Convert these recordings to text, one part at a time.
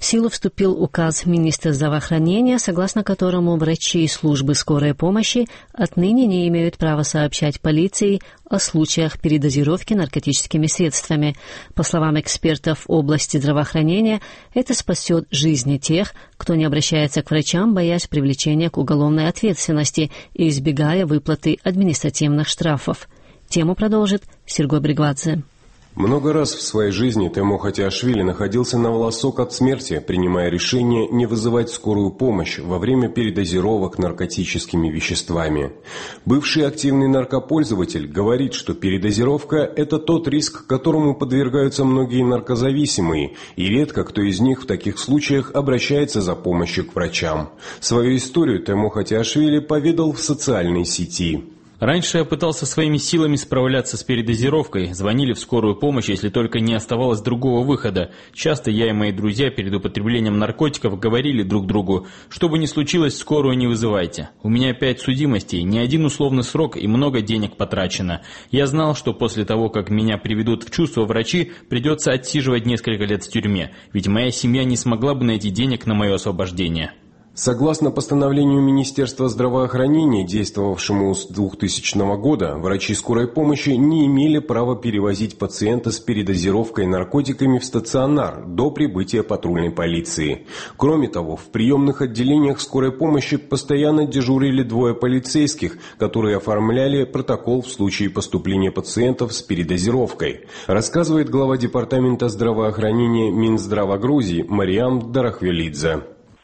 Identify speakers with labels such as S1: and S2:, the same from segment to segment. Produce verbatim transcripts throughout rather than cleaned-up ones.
S1: силу вступил указ министра здравоохранения, согласно которому врачи и службы скорой помощи отныне не имеют права сообщать полиции о случаях передозировки наркотическими средствами. По словам экспертов в области здравоохранения, это спасет жизни тех, кто не обращается к врачам, боясь привлечения к уголовной ответственности и избегая выплаты административных штрафов. Тему продолжит Серго Бригвадзе.
S2: Много раз в своей жизни Тему Хатиашвили находился на волосок от смерти, принимая решение не вызывать скорую помощь во время передозировок наркотическими веществами. Бывший активный наркопользователь говорит, что передозировка – это тот риск, которому подвергаются многие наркозависимые, и редко кто из них в таких случаях обращается за помощью к врачам. Свою историю Тему Хатиашвили поведал в социальной сети.
S3: Раньше я пытался своими силами справляться с передозировкой, звонили в скорую помощь, если только не оставалось другого выхода. Часто я и мои друзья перед употреблением наркотиков говорили друг другу: что бы ни случилось, скорую не вызывайте. У меня пять судимостей, не один условный срок и много денег потрачено. Я знал, что после того, как меня приведут в чувство врачи, придется отсиживать несколько лет в тюрьме, ведь моя семья не смогла бы найти денег на мое освобождение.
S2: Согласно постановлению Министерства здравоохранения, действовавшему с двухтысячного года, врачи скорой помощи не имели права перевозить пациента с передозировкой наркотиками в стационар до прибытия патрульной полиции. Кроме того, в приемных отделениях скорой помощи постоянно дежурили двое полицейских, которые оформляли протокол в случае поступления пациентов с передозировкой, рассказывает глава департамента здравоохранения Минздрава Грузии Мариам Дарахвелидзе.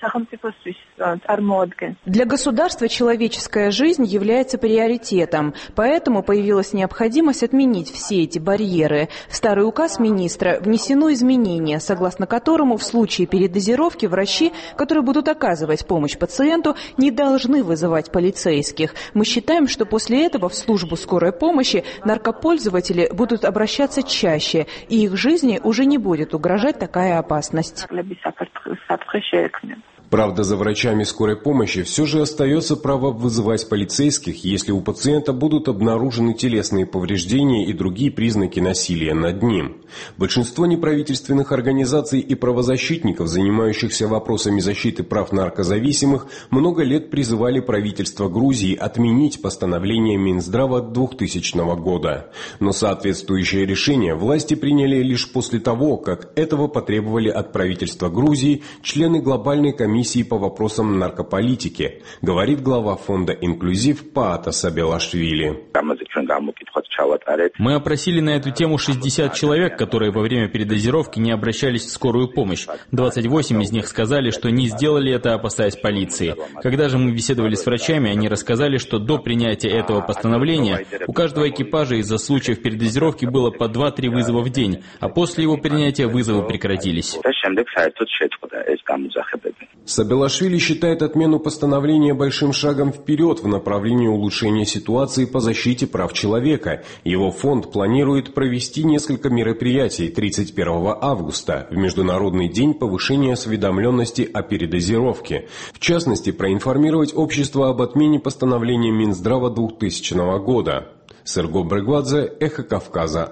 S4: Для государства человеческая жизнь является приоритетом, поэтому появилась необходимость отменить все эти барьеры. В старый указ министра внесено изменение, согласно которому в случае передозировки врачи, которые будут оказывать помощь пациенту, не должны вызывать полицейских. Мы считаем, что после этого в службу скорой помощи наркопользователи будут обращаться чаще, и их жизни уже не будет угрожать такая опасность.
S2: Правда, за врачами скорой помощи все же остается право вызывать полицейских, если у пациента будут обнаружены телесные повреждения и другие признаки насилия над ним. Большинство неправительственных организаций и правозащитников, занимающихся вопросами защиты прав наркозависимых, много лет призывали правительство Грузии отменить постановление Минздрава двухтысячного года. Но соответствующее решение власти приняли лишь после того, как этого потребовали от правительства Грузии члены глобальной комиссии по вопросам наркополитики, говорит глава фонда «Инклюзив» Паата Сабелашвили.
S3: Мы опросили на эту тему шестьдесят человек, которые во время передозировки не обращались в скорую помощь. двадцать восемь из них сказали, что не сделали это, опасаясь полиции. Когда же мы беседовали с врачами, они рассказали, что до принятия этого постановления у каждого экипажа из-за случаев передозировки было по два-три вызова в день, а после его принятия вызовы прекратились.
S2: Сабелашвили считает отмену постановления большим шагом вперед в направлении улучшения ситуации по защите прав человека. Его фонд планирует провести несколько мероприятий тридцать первого августа, в Международный день повышения осведомленности о передозировке. В частности, проинформировать общество об отмене постановления Минздрава двухтысячного года. Серго Бригвадзе, Эхо Кавказа.